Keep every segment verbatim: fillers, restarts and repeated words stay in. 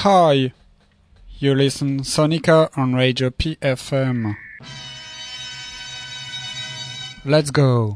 Hi, you listen Sonica on Radio P F M. Let's go.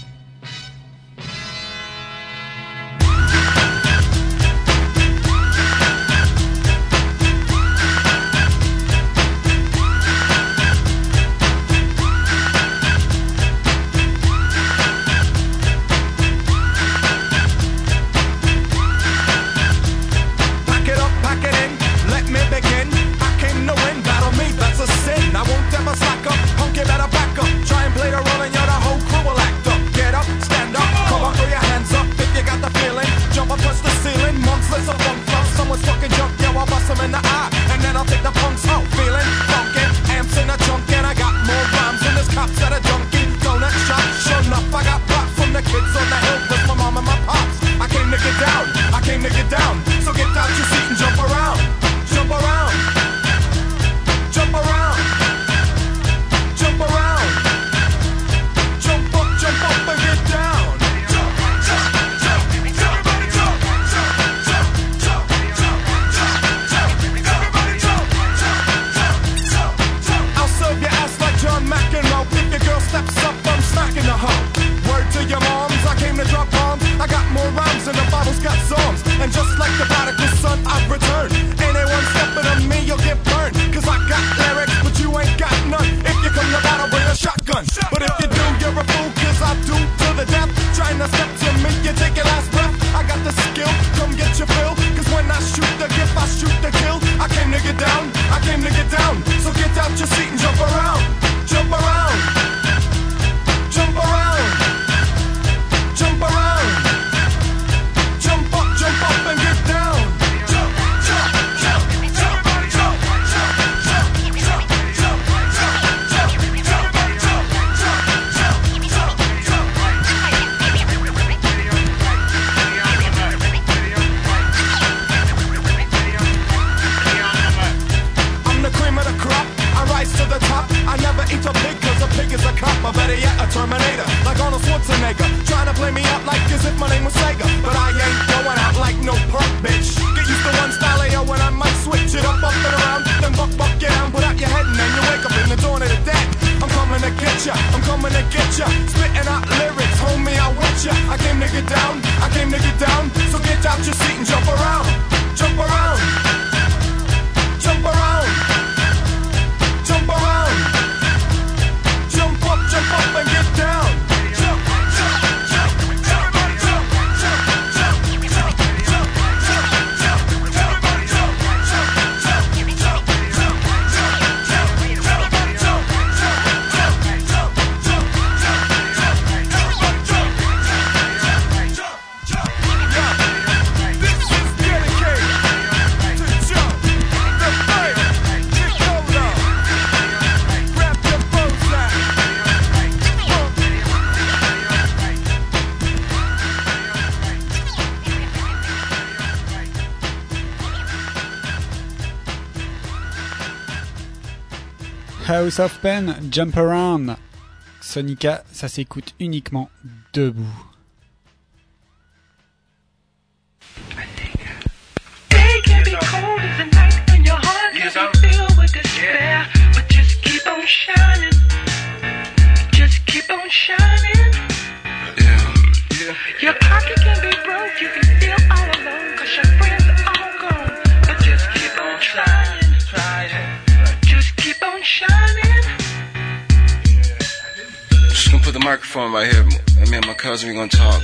House of Pain, Jump Around. Sonica, ça s'écoute uniquement debout. Day can be cold as the night when your heart can be filled with despair, but just keep on shining. Just keep on shining. Yeah, yeah. Your pocket can be broke, you can feel all alone, cause your friends are all gone, but just keep on trying. Just keep on shining. Just gonna put the microphone right here. Me and my cousin, we gonna talk.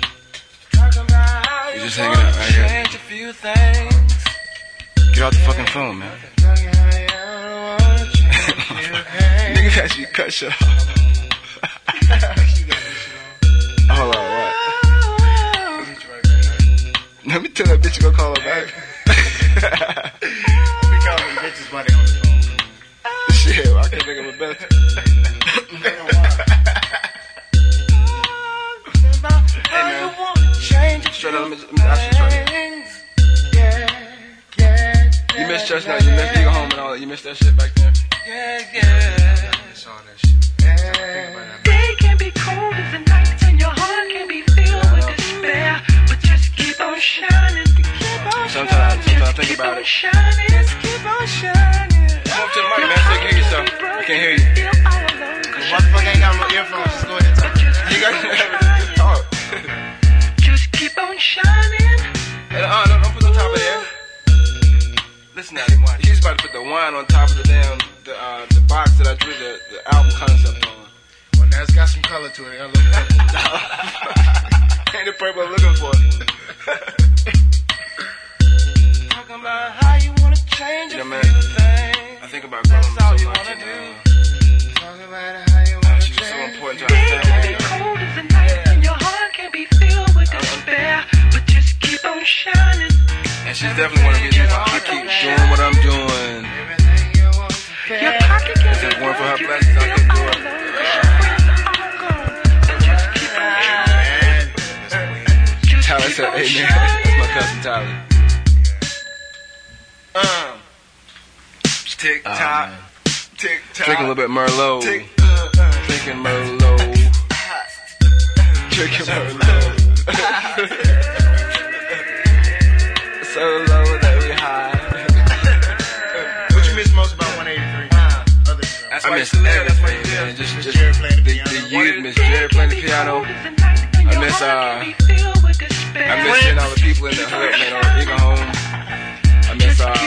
We just hanging out right here. Get off the fucking phone, man. Nigga actually cut shit off. Hold on, what? Let me tell that bitch you gonna call her back. We call them bitches while they on the phone. Shit, I can't think of a better. Hey man, straight up, let me, let me ask you something. You missed Chestnut, you missed Eagle Home and all that. You missed that shit back there. Yeah, yeah. I miss all that shit. Yeah. Day can be cold as the night and your heart can be filled with despair, but just keep on shining. Keep Sometimes, sometimes I think about it. Just keep on shining. Come up to the mic, man, so you can hear yourself. I can't hear you. Motherfucker ain't got no earphones. Just go ahead and talk. You got to talk. Just keep on shining. Hey, uh, don't, don't put it on top of there. Listen at him, watch. He's about to put the wine on top of the damn, the, uh, the box that I drew the, the album concept on. Well, now it's got some color to it. It got a little purple. Ain't the purple I'm looking for. Talking about how you wanna change Yeah, a man. few things. I think about growing That's all so you much. wanna and, do. uh, Talking about how you wanna She was so change. important to our Days can family, be you know. cold as the night, and your heart can be filled with despair. But just keep on shining. And she's definitely one of the reasons why I keep doing what I'm doing. Everything you want to Your feel. pocket can If be it weren't for her full, blessings, I you couldn't do feel it. all alone, 'cause your friends are all gone. So just keep on shining. Just Tyler keep said, on hey man, shining. that's my cousin Tyler. Um, tick tock, tick tock. Drinking a little bit Merlot. Tick, uh, uh, drinking Merlot. Drinking Merlot. So low that we high. What you miss most about one eighty-three? Other than I miss everything, man. Just, just Jared playing the the, piano. the youth, miss Jared playing the piano. I miss, uh, I miss seeing all the people in the hood, man, or Eagle Home. I miss, um,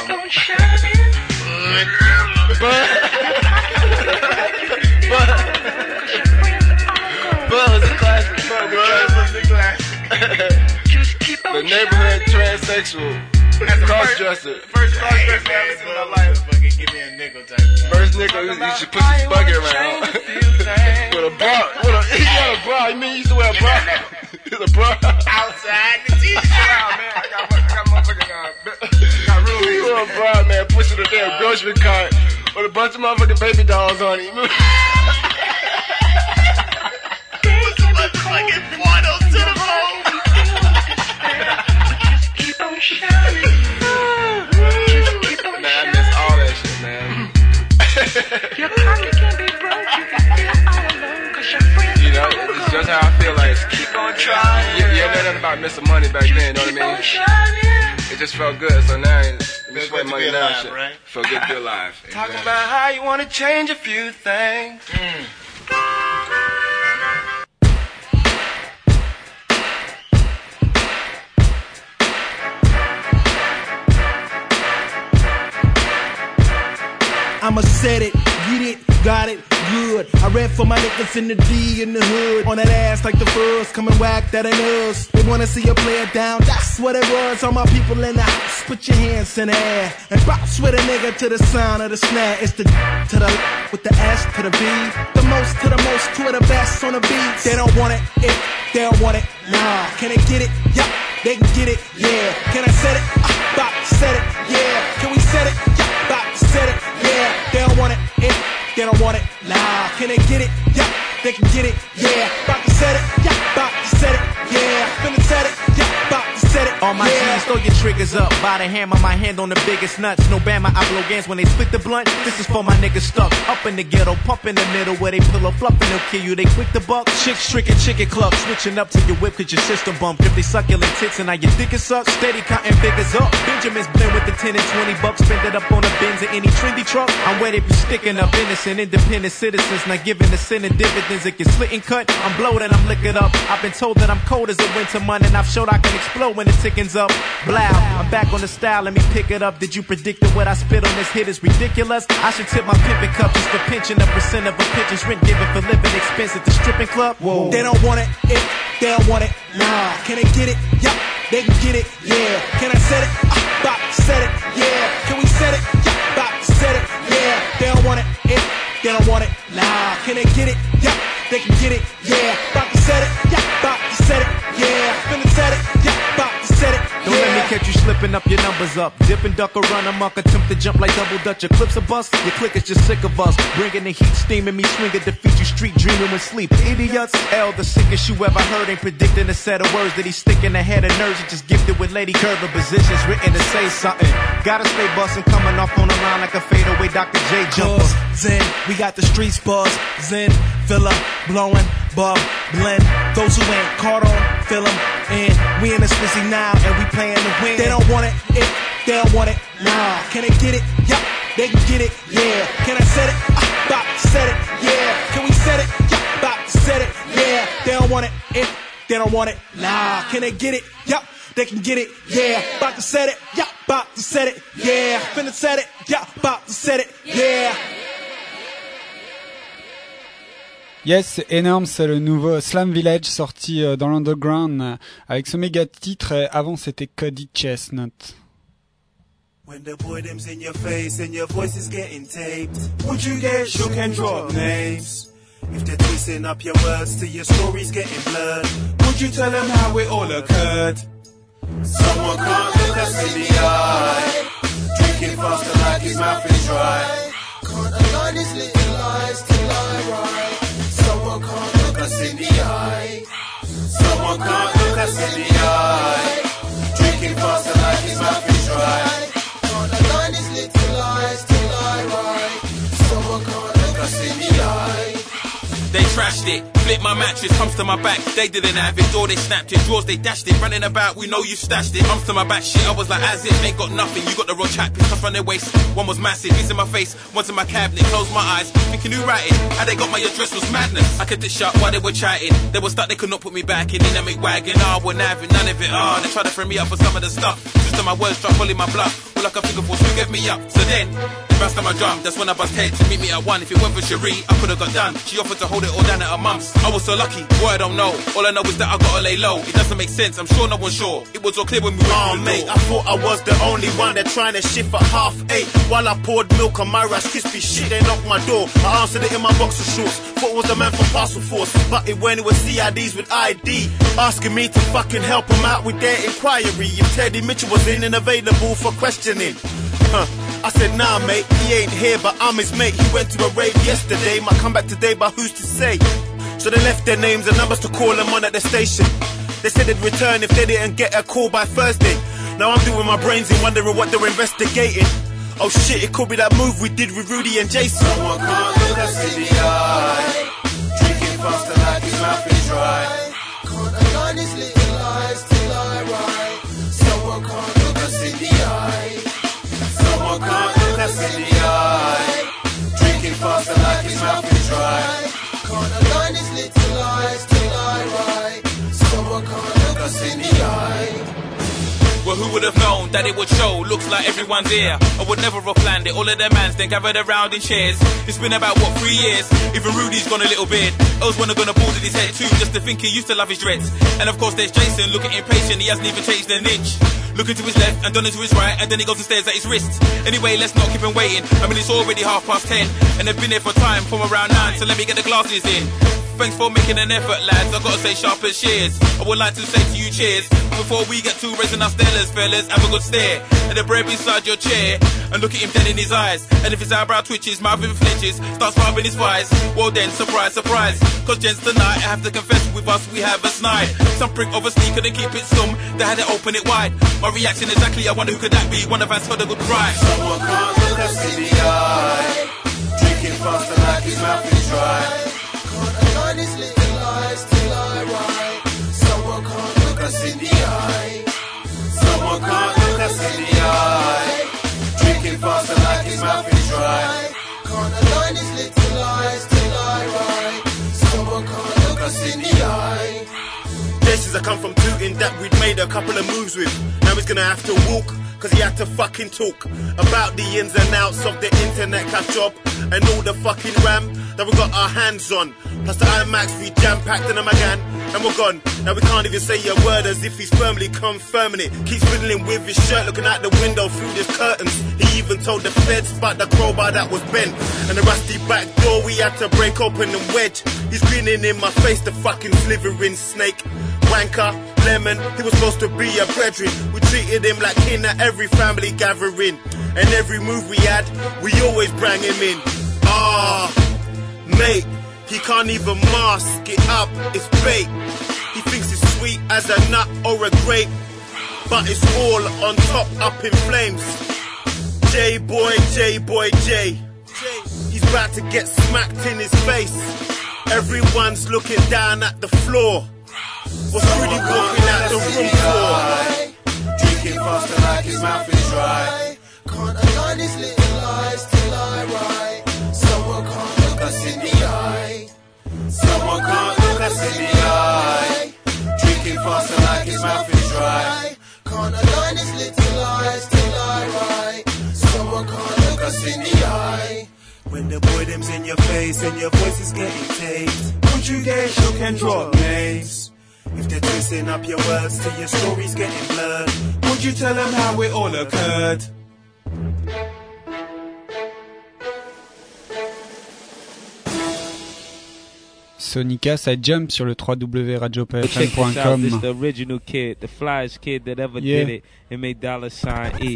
Bud was a classic. Bud was a classic. The neighborhood transsexual. Cross-dresser. First cross-dresser I ever seen in my life. Fucking give me a nickel type. First nigga, you, you should put his buggy around. With a bra. With a, he got a bra. You mean he used to wear a bra? He's a bra. Outside the t-shirt. Wow, man. I got, I got motherfucking, uh, got room. He wore a bra, man, pushing a damn grocery cart with a bunch of motherfucking baby dolls on him. Motherfucking portals to the moon. Keep on shining. Just keep on Man, I shining. miss all that shit, man. Your pocket can be broke. You can feel all alone 'cause your friends You know, are all it's just gone. how I feel like. Keep on trying. You, you know nothing about missing money back then, you know what Keep I on mean? shining. It just felt good, so now it's Feel sweat good to money be now, alive, shit. right? Feel good to be alive. Talking Exactly. about how you wanna change a few things. I'ma set it, get it, got it, good. I rap for my niggas in the D in the hood. On that ass like the fuzz, come and whack that ain't us. They wanna see a player down, that's what it was. All my people in the house, put your hands in the air. And bounce with a nigga to the sound of the snare. It's the to the with the S to the B. The most to the most, to the best on the beat. They don't want it, if they don't want it, nah. Can they get it? Yeah, they can get it, yeah. Can I set it? Uh, bop, set it, yeah. Can we set it? Yeah, bop, set it, yeah. They don't want it, if they don't want it, nah. Can they get it? Yeah, they can get it, yeah. Bop to set it, yeah. Bop to set it, yeah. Finna set it, yeah. Bop to set it, All my yeah. G's, throw your triggers up. By the hammer, my hand on the biggest nuts. No Bama, I blow games when they split the blunt. This is for my niggas stuck up in the ghetto, pump in the middle where they pull a fluff and they'll kill you. They quick the buck. Chicks tricking chicken club, switching up to your whip cause your system bump. If they succulent tits and now your dick is sucked, steady counting figures up. Benjamin's blend with the ten and twenty bucks, spend it up on a Benz or any trendy truck. I'm where they be sticking up innocent, independent citizens, not giving the sin and dividends. It gets slit and cut. I'm blowed and I'm liquored up. I've been told that I'm cold as a winter month and I've showed I can explode when the ticking's up. Blow. I'm back on the style, let me pick it up. Did you predict that what I spit on this hit is ridiculous? I should tip my pimpin' cup just for pinching a percent of a pitcher's rent given for living expense at the stripping club. Whoa. They don't want it, if they don't want it, nah. Can they get it? Yeah, they can get it, yeah. Can I set it? Uh, bop, set it, yeah. Can we set it? Yeah, bop, set it, yeah. They don't want it, if they don't want it, nah. Can they get it? Yeah, they can get it, yeah. Bop, set it, yeah. Bop, set it, yeah. Finna set it, yeah. Bop, set it, Don't let me yeah. catch you slipping up your numbers up. Dip and duck or run amok, attempt to jump like double dutch. Your clips a bust, your click is just sick of us. Bringing the heat, steaming me, swinging, defeat you, street dreaming when sleep. Idiots, L, the sickest you ever heard. Ain't predicting a set of words that he's sticking ahead of nerves. He just gifted with lady curve of positions written to say something. Gotta stay bustin', coming off on the line like a fadeaway Doctor J jumper. Cause Zen, we got the streets buzz. Zen, filler, blowing, bub, blend. Those who ain't caught on, feel 'em, And we in the spizzy now, and we playing to win. They don't want it, it, they don't want it, nah. Can they get it? Yeah, they can get it, yeah. Can I set it? Ah, bop, set it, yeah. Can we set it? Yeah, bop, set it, yeah. They don't want it, it, they don't want it, nah. Can they get it? Yeah, they can get it, yeah. About to set it, yeah, about to set it, yeah. Finna set it, yeah, about to set it, yeah. Yes, c'est énorme, c'est le nouveau Slam Village sorti euh, dans l'underground euh, avec ce méga titre. Et avant c'était Cody Chestnut. When the boredom's in your face and your voice is getting taped, would you get shook and drop names? If they're twisting up your words till your story's getting blurred, would you tell them how it all occurred? Someone can't look us in the eye, drinking faster like his mouth is dry. Can't align his little lies till I ride. Someone can't look us in the eye. Someone can't look us in the eye. Drinking faster like his mouth is dry. Can't align his little lies till I ride. Someone can't look us in the eye. They trashed it, flipped my mattress, comes to my back, they didn't have it, door they snapped it, drawers they dashed it, running about, we know you stashed it, comes to my back, shit, I was like, as if, ain't got nothing, you got the wrong chat, pissed off on their waist, one was massive, he's in my face, one's in my cabinet, closed my eyes, thinking who ratted, how they got my address was madness, I kept it shut while they were chatting, they were stuck, they could not put me back in, dynamic wagon, ah, oh, we're having none of it, ah, oh, they tried to frame me up for some of the stuff, just to my words, start pulling my bluff, all I could think of was who gave me up, so then, bounced on my drum, that's when I bust head to meet me at one. If it weren't for Cherie, I could've got done. She offered to hold it all down at her mum's. I was so lucky, boy I don't know. All I know is that I gotta lay low. It doesn't make sense, I'm sure no one's sure. It was all clear when we went oh, through the mate, door. I thought I was the only one. They're trying to shift at half eight while I poured milk on my Rice Krispie shit. They knocked my door, I answered it in my boxer shorts. Thought it was the man from Parcel Force, but it when it was C I Ds with I D asking me to fucking help them out with their inquiry. If Teddy Mitchell was in and available for questioning. Huh. I said, nah, mate, he ain't here, but I'm his mate. He went to a rave yesterday, might come back today, but who's to say? So they left their names and numbers to call them on at the station. They said they'd return if they didn't get a call by Thursday. Now I'm doing my brains in, wondering what they're investigating. Oh shit, it could be that move we did with Rudy and Jason. Someone can't look us in the eye, drinking faster like his mouth is dry. Can't align his little lies till I ride. Someone can't look us in the eye. Someone can't look us in the eye, drinking faster like his mouth is dry. Can't align his little lies till I ride. Someone can't look us in the eye. Well, who would have known that it would show? Looks like everyone's here. I would never have planned it. All of their mans then gathered around in chairs. It's been about, what, three years? Even Rudy's gone a little bit. Els wanna gonna bald in his head too, just to think he used to love his dreads. And of course there's Jason, looking impatient, he hasn't even changed an inch. Looking to his left and Donna's to his right, and then he goes and stares at his wrist. Anyway, let's not keep him waiting. I mean, it's already half past ten, and they've been here for time from around nine, so let me get the glasses in. Thanks for making an effort, lads. I gotta say sharp as shears. I would like to say to you cheers. Before we get to raising our stellars, fellas, have a good stare at the bread beside your chair and look at him dead in his eyes. And if his eyebrow twitches, mouth even flinches, starts rubbing his thighs, well then, surprise, surprise. Cause gents tonight, I have to confess, with us we have a snide. Some prick of a sneaker to keep it stum, they had to open it wide. My reaction exactly, I wonder who could that be? One of us heard a good cry. Someone can't look us in the eye, drinking faster like his mouth is dry. Can't align his little lies till I ride. Someone can't look us in the eye. Someone can't look us in the eye, drinking faster like his mouth is dry. Can't align his little lies till I ride. Someone can't look us in the eye. Places I come from tooting that we'd made a couple of moves with. Now he's gonna have to walk, cause he had to fucking talk about the ins and outs of the internet cash job and all the fucking ram that we got our hands on. Plus the IMAX we jam-packed in a Magan and we're gone. Now we can't even say a word as if he's firmly confirming it. Keeps fiddling with his shirt, looking out the window through the curtains. He even told the feds about the crowbar that was bent and the rusty back door we had to break open and wedge. He's grinning in my face, the fucking slithering snake. Wanker, lemon, he was supposed to be a brethren. We treated him like kin at every family gathering. And every move we had, we always bring him in. Ah, mate, he can't even mask it up, it's bait. He thinks it's sweet as a nut or a grape, but it's all on top up in flames. J-boy, J-boy, J. He's about to get smacked in his face. Everyone's looking down at the floor. What's Rudy walking out the room for? Drinking faster like his mouth is dry. Can't align his little lies till I write. Someone can't look us in the eye. Someone can't look us in the eye. Drinking faster like his mouth is dry. Can't align his little lies till I write. Someone can't look us in the eye. When the boredom's in your face and your voice is getting taped, would you get shook and drop names? If they're twisting up your words till your story's getting blurred, would you tell them how it all occurred? Sonica, ça jump sur le w w w point radio p f m point com. This is the original kid, the flyest kid that ever yeah. did it. It made dollar sign E.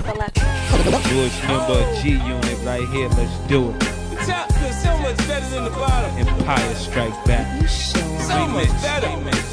Jewish member G Unit right here. Let's do it. The top is so much better than the bottom. Empire Strike Back. So much better.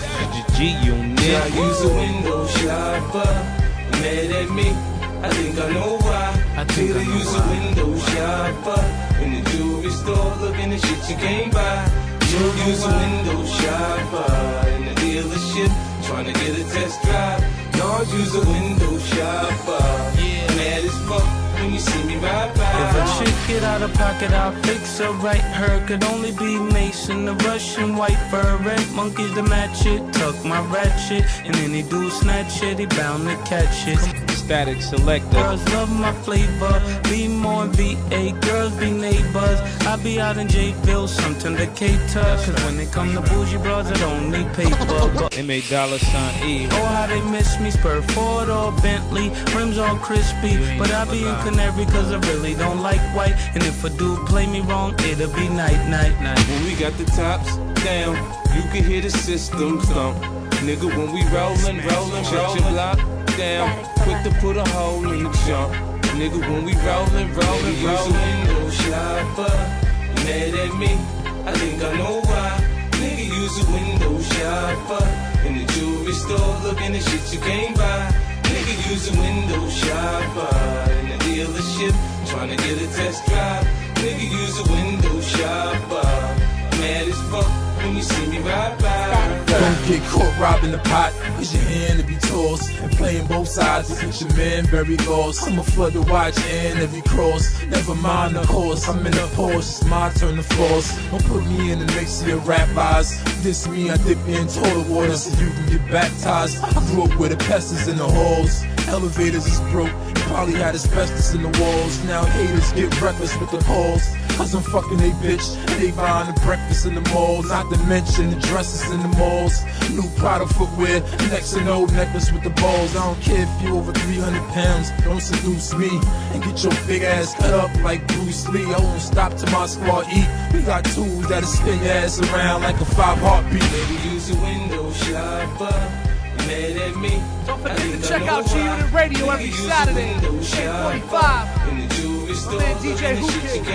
G Unit. I use a window shopper. Mad at me. I think I know why. I think I use a window shopper. In the jewelry store, looking at shit you can't buy. You use a window shopper. In the dealership, trying to get a test drive. No, use a window shopper. Yeah, mad as fuck when you see me ride by. If a chick get out of pocket, I'll fix her right. Her could only be Mason, the Russian white fur, red monkeys to match it. Tuck my ratchet, and any dude snatch it, he bound to catch it. Static Selector. Girls love my flavor, be more V A. Girls be neighbors. I be out in J-Ville, something to cater. Cause when they come to bougie bras, I don't need paper. But they made dollar sign E. Oh, how they miss me. Spur Ford or Bentley, rims all crispy. But I be in Canary cause I really don't like white. And if a dude play me wrong, it'll be night, night, night. When we got the tops down, you can hear the system thump. Nigga, when we rollin', rollin', shut your block down. Quick to put a hole in the jump. Nigga, when we rollin', rollin', rollin'. Use a window shopper. Mad at me, I think I know why. Nigga, use a window shopper. In the jewelry store, looking at shit you can't buy. Nigga, use a window shopper. In the dealership, trying to get a test drive. Nigga, use a window shopper. Mad as fuck when you see me ride by. Don't get caught robbing the pot, cause your hand to be tossed. And playing both sides to get your man very lost. I'ma flood the watch and every cross. Never mind the course, I'm in a Porsche, it's my turn to force. Don't put me in the mix of your rap lies. This me, I dip in toilet water so you can get baptized. I grew up with the pestis in the halls. Elevators is broke, probably had asbestos in the walls. Now haters get reckless with the calls. Cause I'm fucking they bitch, and they buying the breakfast in the mall. Not to mention the dresses in the malls. New Prada footwear, next and old necklace with the balls. I don't care if you over three hundred pounds, don't seduce me. And get your big ass cut up like Bruce Lee. I won't stop till my squad eat. We got tools that'll spin your ass around like a five heartbeat. Baby, use a window shopper. Mad at me. Don't forget to check out G Unit Radio every Saturday, eight forty-five. In the jewelry store, man D J Who Kid.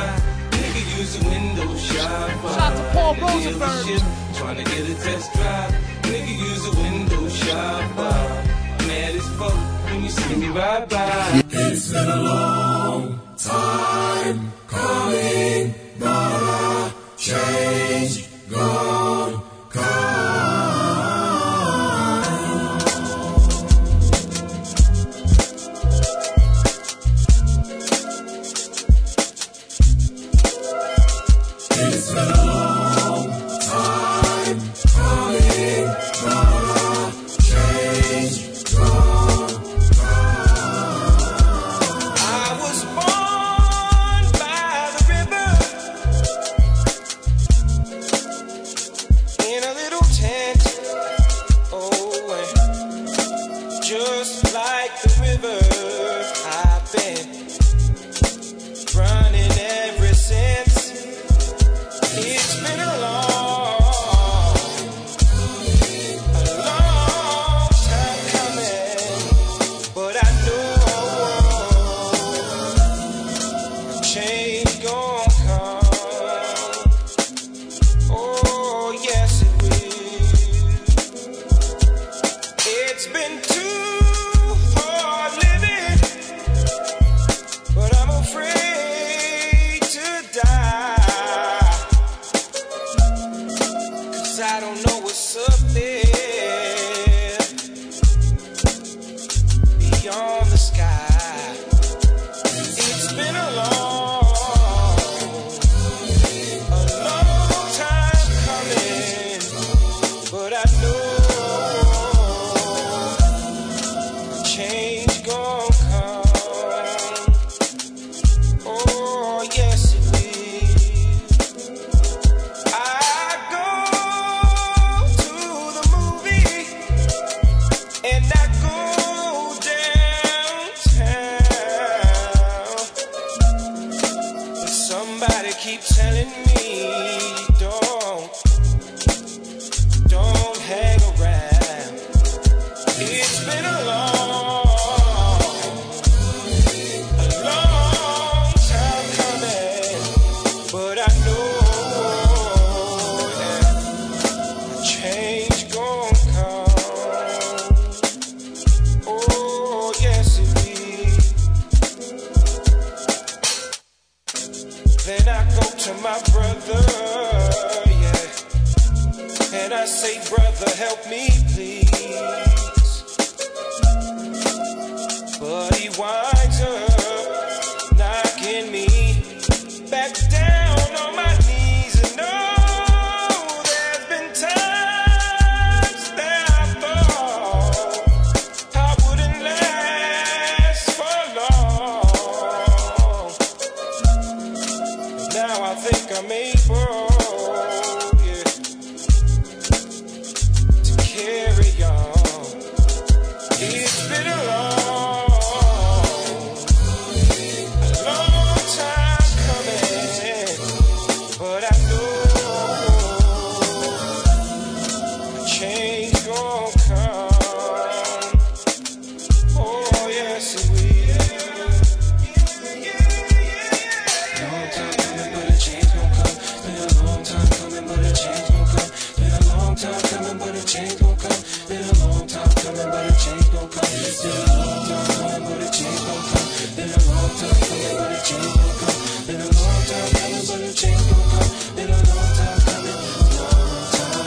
Nigga, use a window shopper. Shout to Paul Rosenberg. Trying to get a test drive. Nigga, use a window shopper. Mad as fuck when you see me ride by. It's been a long time coming, but a change gone, gone. It's been a long time coming, but a change gone, gone. keep telling me don't, don't hang around. It's been a long, a long time coming, but I know that a change gon' come. Oh yes it will. Then I go to my brother, yeah, and I say, brother, help me please. But he winds up knocking me back down on my knees. And no, there's been times that I thought I wouldn't last for long. Now I think I'm able, yeah, to carry on. It's been a long, a long time coming, but I know a change gon' come. Oh yes it will. Long time coming, but a change gon' come. Been a long time coming, but a change gon' come. Been a long time coming, but a change gon' come. Been a long time coming, but a change gon' come. Been a long time coming, but a change gon' come. Been a long time coming, but a change gon' come. Been a long time coming, but a change gon' come. Been a long time coming, long time.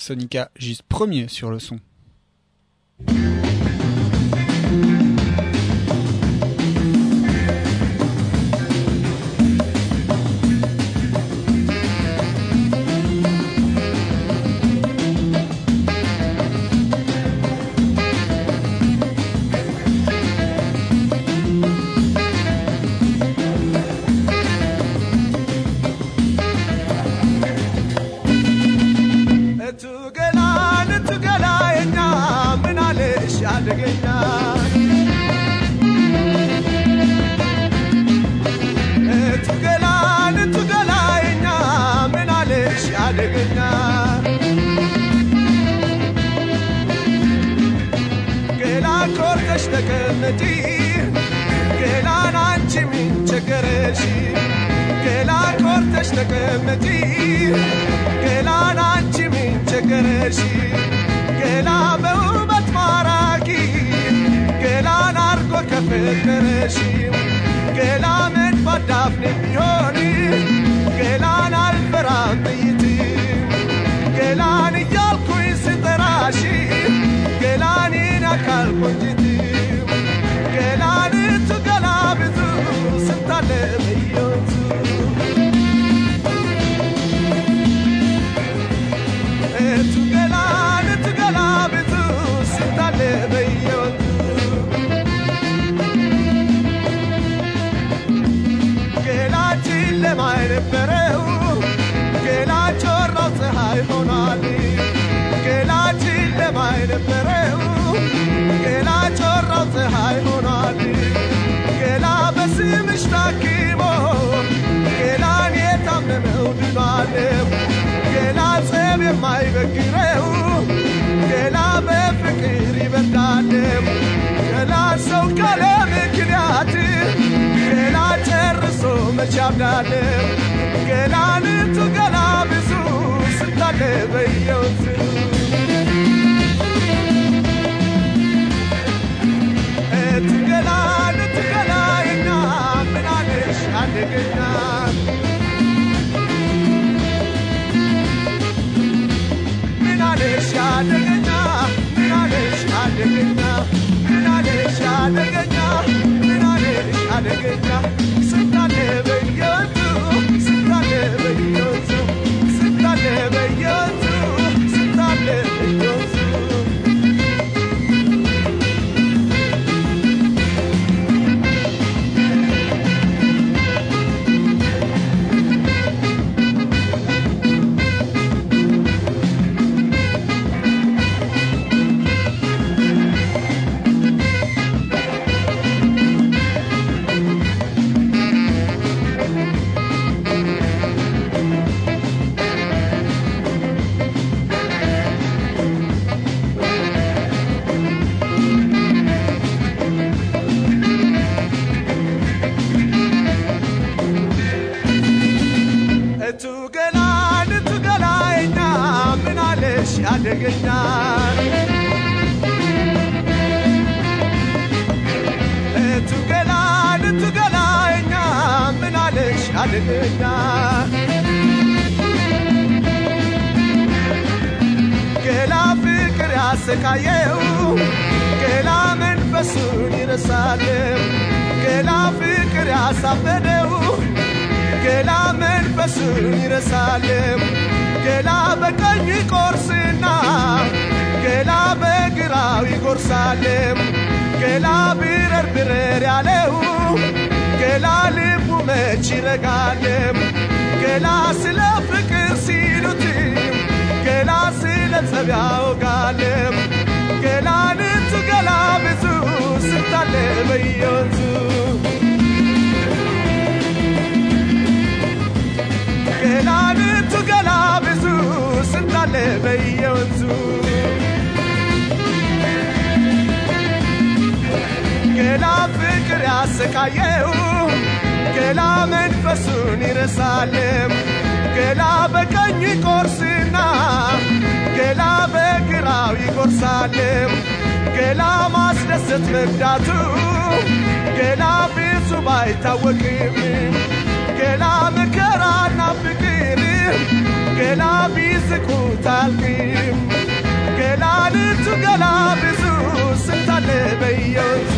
Sonica juste premier sur le son. Gela ቢስቁት አልቂም ገላንቱ ገላ ብዙ ስንታለ በየወቱ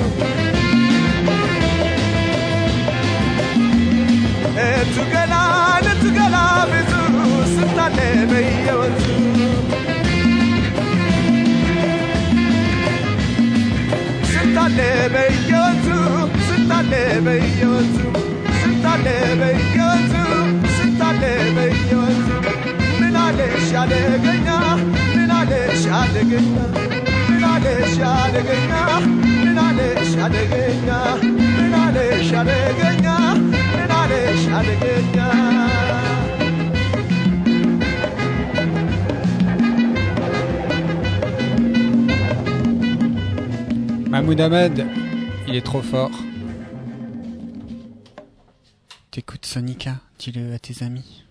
እቱ ገላንቱ ገላ ብዙ ስንታለ በየወቱ ስንታለ በየወቱ ስንታለ በየወቱ ስንታለ በየወቱ ስንታለ በየወቱ ምን አለሽ አደገኛ ምን አለሽ አደገኛ ምን አለሽ አደገኛ ምን አለሽ አደገኛ ምን አለሽ አደገኛ ምን አለሽ አደገኛ Mahmoud Ahmed, il est trop fort. T'écoutes Sonica, dis-le à tes amis.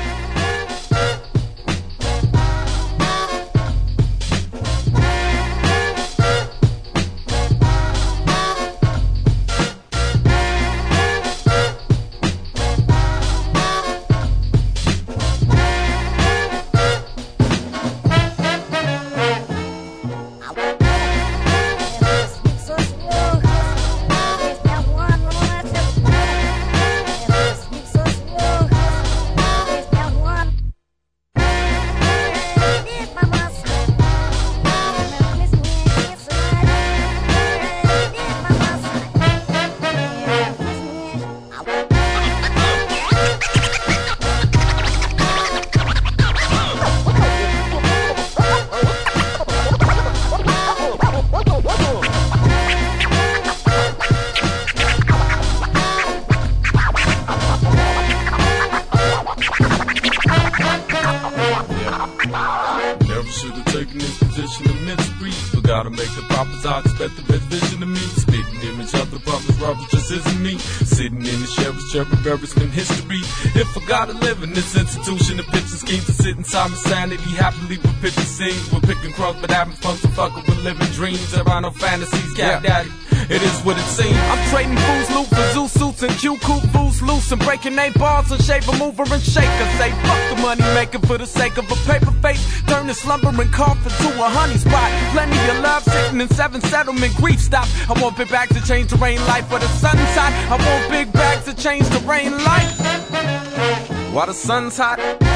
If I gotta live in this institution of pitching schemes to sit inside my sanity, happily with pitching scenes, with picking crumbs, but having fun, so fucking with living dreams. There are no fantasies, cat yeah. daddy. It is what it seems. I'm trading fools loot for zoo suits and Q cool fools loose and breaking they bars and shaver, mover and shaker. Say fuck the money maker for the sake of a paper face. Turn the slumbering coffin to a honey spot. Plenty of love sitting in seven settlement grief stop. I want big bags to change the rain life for the sun's hot. I want big bags to change the rain life while the sun's hot.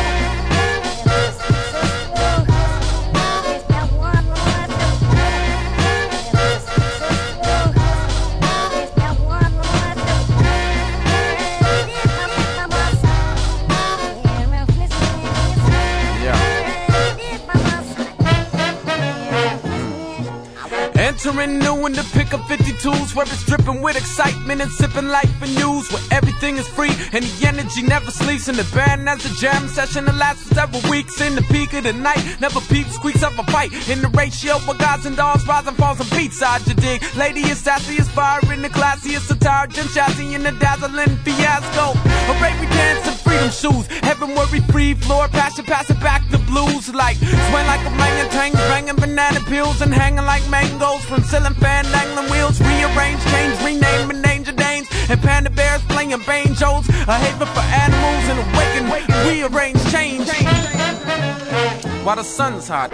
Entering new in the pickup fifty-twos where it's dripping with excitement and sipping life and news where everything is free and the energy never sleeps and the band has a jam session that lasts for several weeks in the peak of the night. Never peep squeaks of a fight in the ratio where gods and dogs rise and falls and beats side you dig. Lady is sassy as fire in the classiest attire, Jim chassis in the dazzling fiasco. A baby dance and freedom shoes, heaven worry free floor passion passing back the blues like swing like orangutan banging banana peels and hanging like mangoes from ceiling fan dangling wheels, rearrange, change, rename and danger dames, and panda bears playing banjos, a haven for animals and awaken, rearrange, change, while the sun's hot.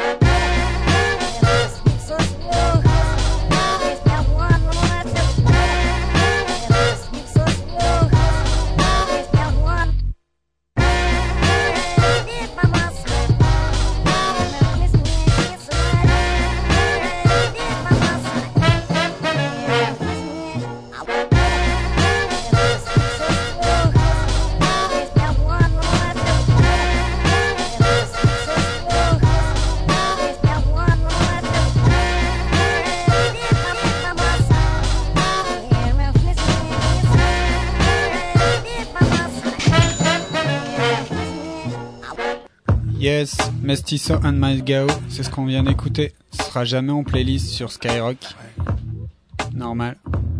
Yes, Mestizo and My Gao, c'est ce qu'on vient d'écouter. Ce sera jamais en playlist sur Skyrock. Normal.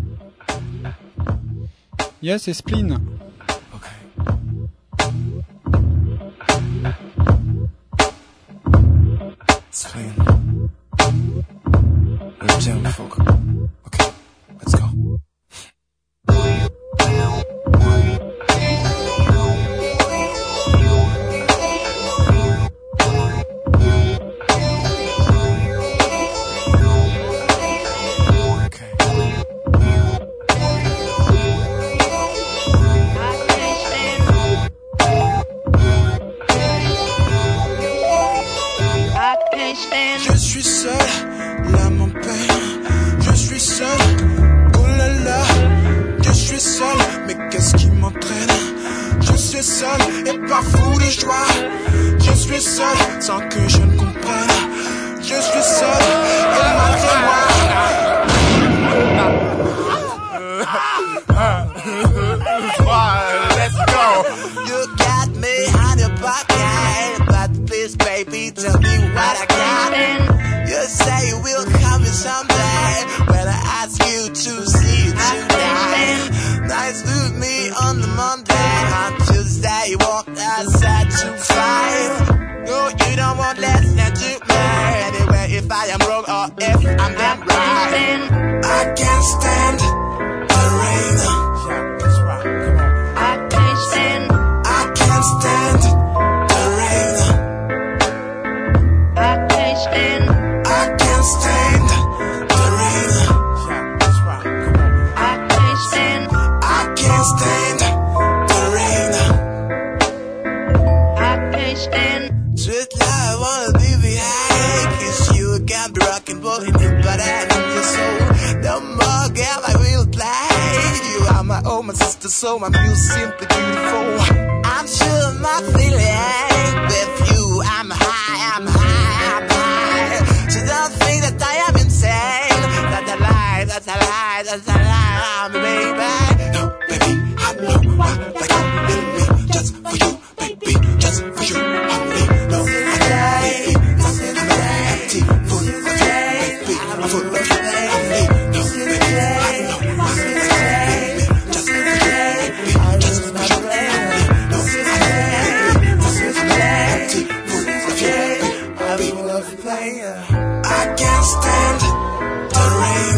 Yes, c'est Spleen. Spleen. We're jamming folk. Okay, let's go. Je suis seul, l'âme en peine. Je suis seul, oh là là. Je suis seul, mais qu'est-ce qui m'entraîne? Je suis seul et pas fou de joie. Je suis seul sans que je ne comprenne. Je suis seul et malgré moi. Let's go. You got me on your pocket, but please, baby, tell me what I got. You say you will come someday when I ask you to see you tonight. Nice with me on the Monday, on Tuesday you walk outside to fight. No, you don't want less than two men. Anyway, if I am wrong or if I'm damn right, I can't stand the rain. I can't stand the rain. I can't stand. I can't stand the rain. I can't stand. I can't stand the rain. I can't stand. Sweet love, I wanna be behind. Kiss you again, be rockin' both in your body and in your soul. No more, girl, I will play. You are my own, my sister, so my music simply beautiful. I'm sure my feeling with you. I'm high, I'm high, I'm high. So don't think that I am insane. That's a lie, that's a lie, that's a lie, baby. No, baby, I know why. Like you need me just for you, baby, just for you, only. No, baby, I'm empty, full of you, baby, I'm full of you, only. No, baby, I know why. Baby, just for you, baby, just for you, only. I can't stand the rain.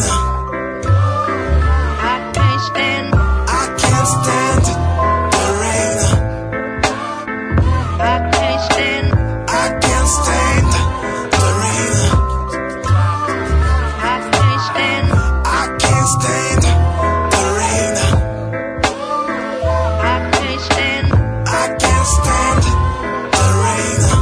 I can't stand. I can't stand the rain. I can't stand. I can't stand the rain. I can't stand. I can't stand the rain. I can't stand. I can't stand the rain.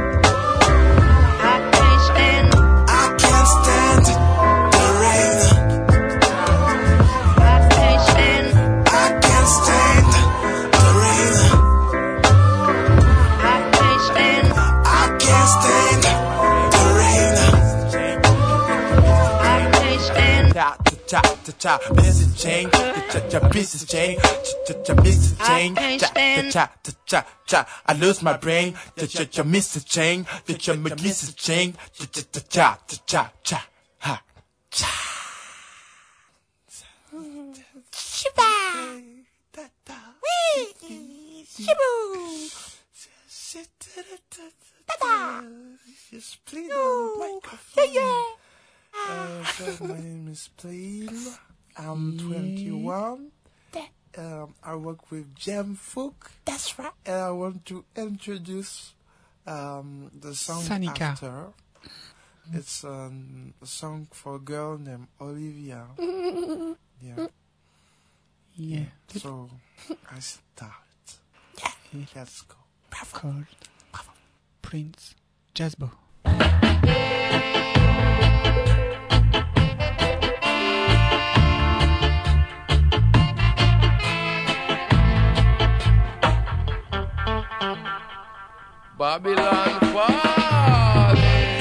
Cha cha cha, business change, cha cha business change, cha cha business change, cha cha cha cha cha. I lose my brain, cha cha cha miss the chain, cha cha miss the chain, cha cha cha cha cha cha ha cha. Shiba, wee, shibu, da just play the microphone. Yeah, yeah. Uh, so my name is Plail. I'm twenty-one. Um, I work with Jam Fook. That's right. And I want to introduce um, the song Sanika. after. It's um, a song for a girl named Olivia. Yeah. Yeah. So I start. Yeah. Let's go. Called Prince Jazzbo. Babylon fall.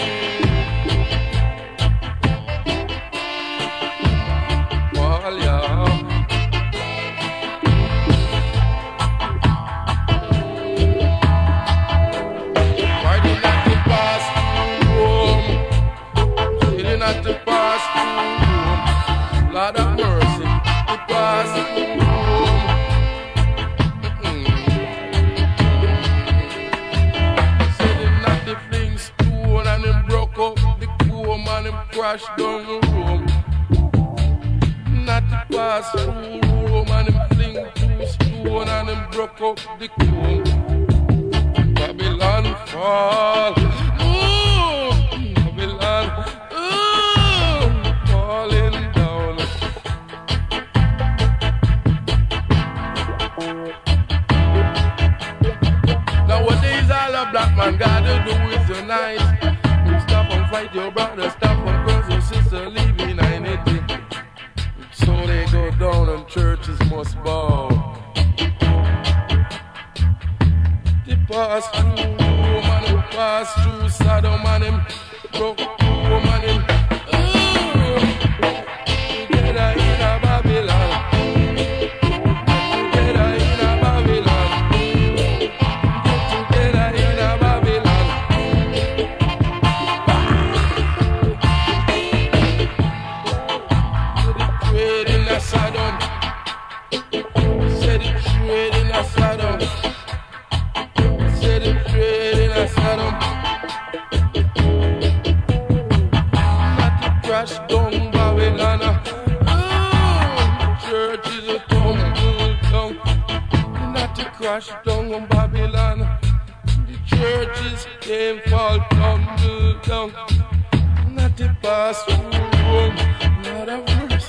Fall, yeah. Why did not the past home? Still not the past home. Lord of mercy, the past home. And him crash down the room. Not the pass through room. And him fling two stone and him broke up the comb. Babylon fall. Ooh, Babylon, ooh, falling down. Nowadays all a black man gotta do is unite. Stop fight your brother, stop a brother, sister leaving anything. So they go down and churches must bow. They pass through woman, they pass through Sodom and him, broke woman him. Together in a Babylon. Together in a Babylon. Together in a Babylon. Said it trade in a Sodom. Said it trade in a Sodom. Said it trade in a Sodom. Not to crash down Babylon. Oh, church is a tumble down. Not to crash down Babylon. The churches came fall tumble down. Not to pass through Rome. Not a verse.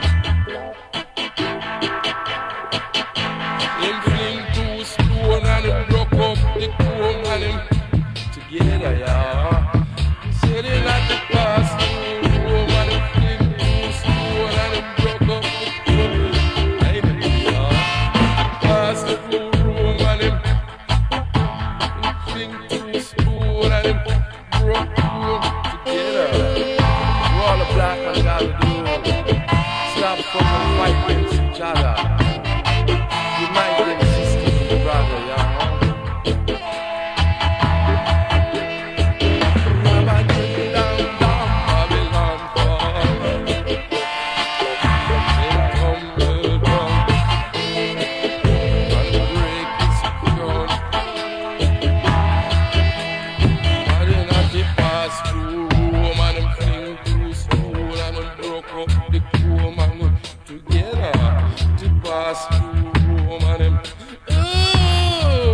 Him fling two stone and him broke up the cone and him together, yeah. He said he not to pass through Rome and him fling two stone and him broke up the cone. Amen, yeah. Pass through Rome and him fling two stone and him broke through together. All the black man got to do stop fucking fighting each other. Unite them sisters, brother, yeah. Never get down, down, Babylon, fall. Then tumble down and break his crown. But then as they pass through Rome and them fling through school and them broke up the comb and them together to pass through Rome and them. Oh!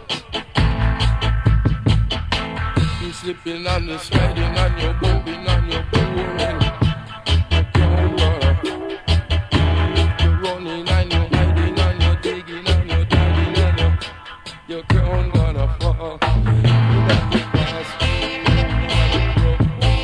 You slipping on the sliding on your bumping on your boring. You can't run. You're running and you're hiding and you're digging and you're diving and you're, you can't gonna fall. You got to pass through Rome and them broke up.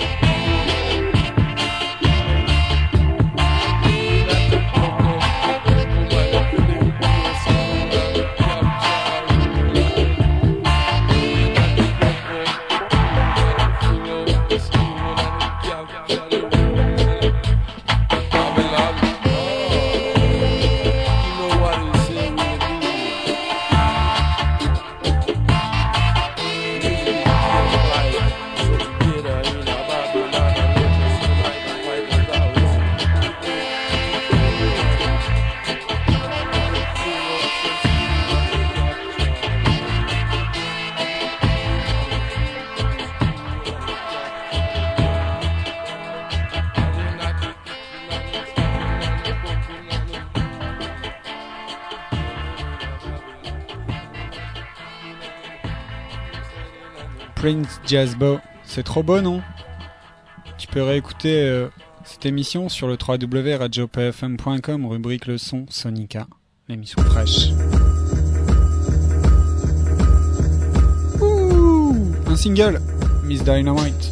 You got to broke up the comb and them fling through school and capture Rome. You got to broke up fling out the school and capture the Rome. Babylon, oh, you know what he say when you do it. Music is just life. So together in a Babylon and let us unite and fight the powers. Prince Jazzbo, c'est trop beau, non? Tu peux réécouter euh, cette émission sur le w w w point radio p f m point com, rubrique le son Sonica, l'émission fraîche. Ouh, un single, Miss Dynamite.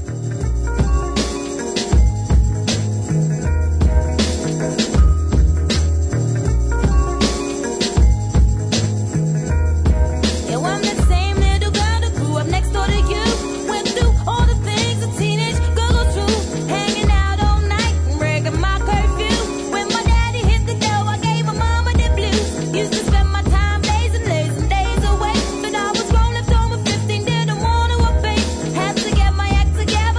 Yo, I'm that same little girl that grew up next door to you. Went through all the things a teenage girl goes through. Hanging out all night and breaking my curfew. When my daddy hit the door, I gave my mama the blues. Used to spend my time blazing, blazing days away. But I was grown, left home at fifteen, didn't want to obey. Had to get my act together.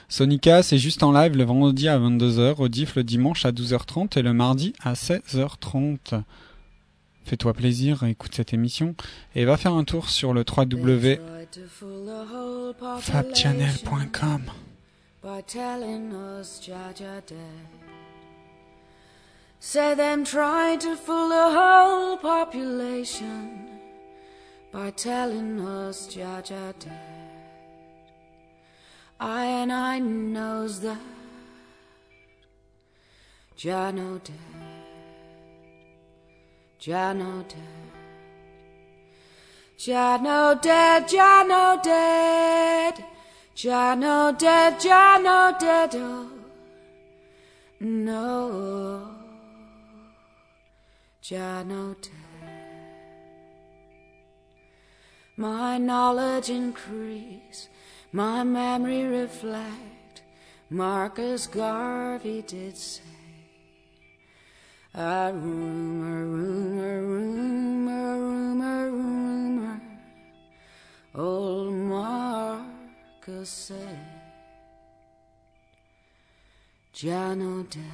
Sonica, c'est juste en live le vendredi à vingt-deux heures, rediff le dimanche à douze heures trente et le mardi à seize heures trente. Fais-toi plaisir, écoute cette émission et va faire un tour sur le w w w point fab channel point com. By telling us Jaja dead. Say them tried to fool the whole population by telling us Jaja dead. I and I knows that Jano dead, Jano dead, Jano dead, Jano dead, Jano dead, Jano dead, oh no, Jano dead. My knowledge increase, my memory reflect, Marcus Garvey did say, a rumor, rumor, rumor, rumor, rumor, old Marcus said, Jano dead,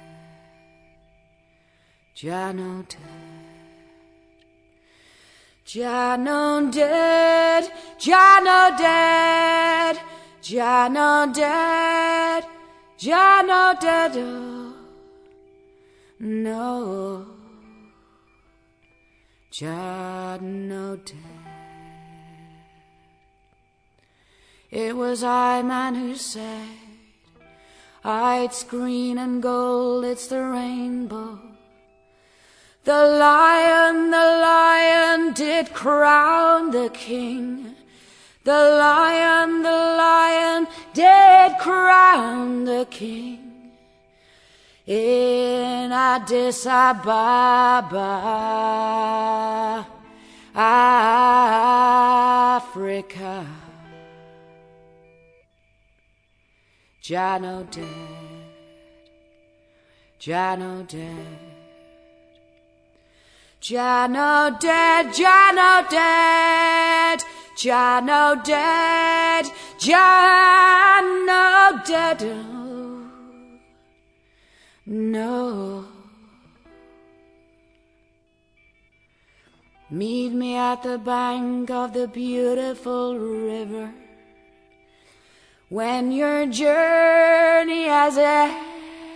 Jano dead. Jano dead, Jano dead, Jano dead, Jano dead, oh no, Jano dead. It was I, man, who said, it's green and gold, it's the rainbow. The lion, the lion did crown the king. The lion, the lion did crown the king. In Addis Ababa, Africa. Jano dead, Jano dead. Jano dead, Jano dead, Jano dead, Jano dead, oh no. Meet me at the bank of the beautiful river when your journey has ended.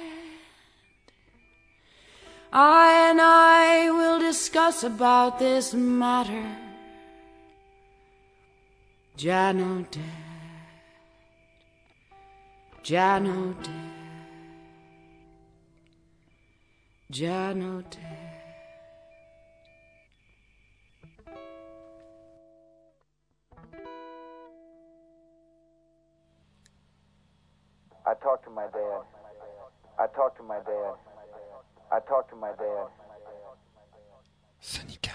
I and I will discuss about this matter. Jano dead, Jano dead, Jano dead. I talked to my dad. I talked to my dad. I talked to my dad. Sonica.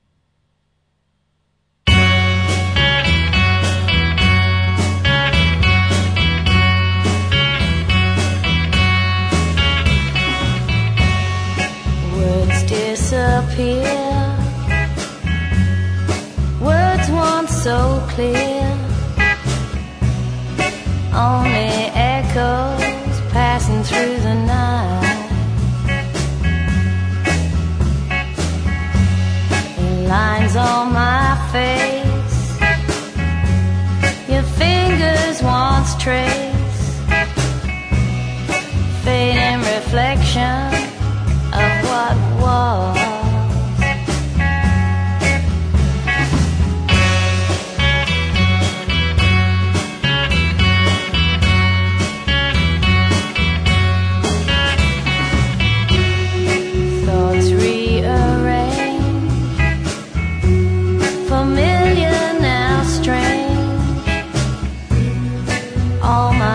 Words disappear. Words once so clear. Only echoes passing through the night. Lines on my face, your fingers once trace, fading reflection of what was. Thoughts rearrange, familiar now strange. All my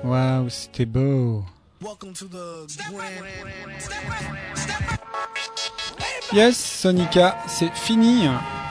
Waouh, c'était beau. Yes, Sonica, c'est fini.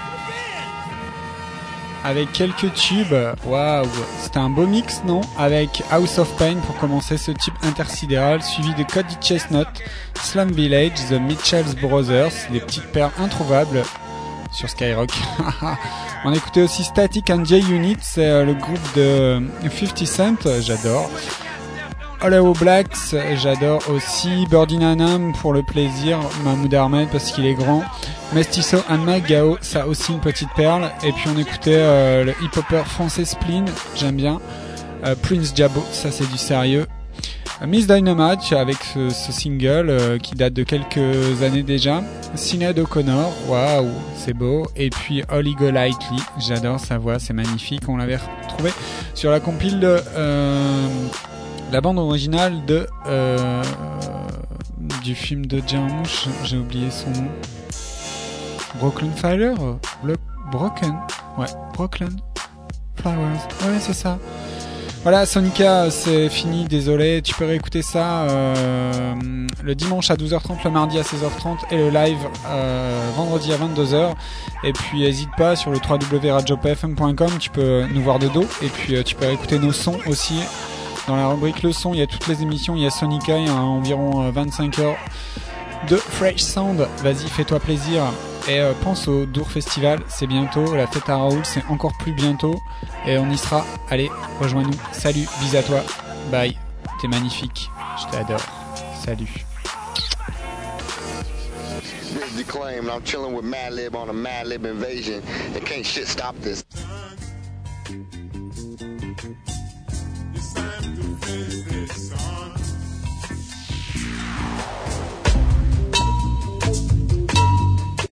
Avec quelques tubes. Waouh, c'était un beau mix, non? Avec House of Pain pour commencer ce tube intersidéral, suivi de Cody Chestnut, Slum Village, The Mitchells Brothers, des petites perles introuvables sur Skyrock. On écoutait aussi Static and J-Unit, c'est euh, le groupe de fifty Cent, j'adore. Hollow Blacks, j'adore aussi. Birdie Nanam pour le plaisir. Mahmoud Ahmed parce qu'il est grand. Mestizo and Magao, ça aussi une petite perle. Et puis on écoutait euh, le hip-hopper français Spleen, j'aime bien. Euh, Prince Jabo, ça c'est du sérieux. Euh, Miss Dynamite avec ce, ce single euh, qui date de quelques années déjà. Sinead O'Connor, waouh, c'est beau. Et puis Holly Golightly, j'adore sa voix, c'est magnifique. On l'avait retrouvé sur la compile de... Euh, la bande originale de euh, du film de Jarmusch, j'ai oublié son nom. Brooklyn Fire, Bro- Broken, ouais, Brooklyn Flowers, ouais c'est ça. Voilà, Sonica, c'est fini, désolé. Tu peux réécouter ça euh, le dimanche à douze heures trente, le mardi à seize heures trente et le live euh, vendredi à vingt-deux heures. Et puis n'hésite pas sur le w w w point radio p f m point com, tu peux nous voir de dos et puis euh, tu peux écouter nos sons aussi. Dans la rubrique le son, il y a toutes les émissions, il y a Sonica, il y a environ vingt-cinq heures de Fresh Sound. Vas-y, fais-toi plaisir. Et euh, pense au Dour Festival, c'est bientôt. La fête à Raoul, c'est encore plus bientôt. Et on y sera. Allez, rejoins-nous. Salut, bis à toi. Bye. T'es magnifique. Je t'adore. Salut. Declaim, I'm chilling with Madlib on a Madlib invasion. And can't shit stop this. It's time to face this on.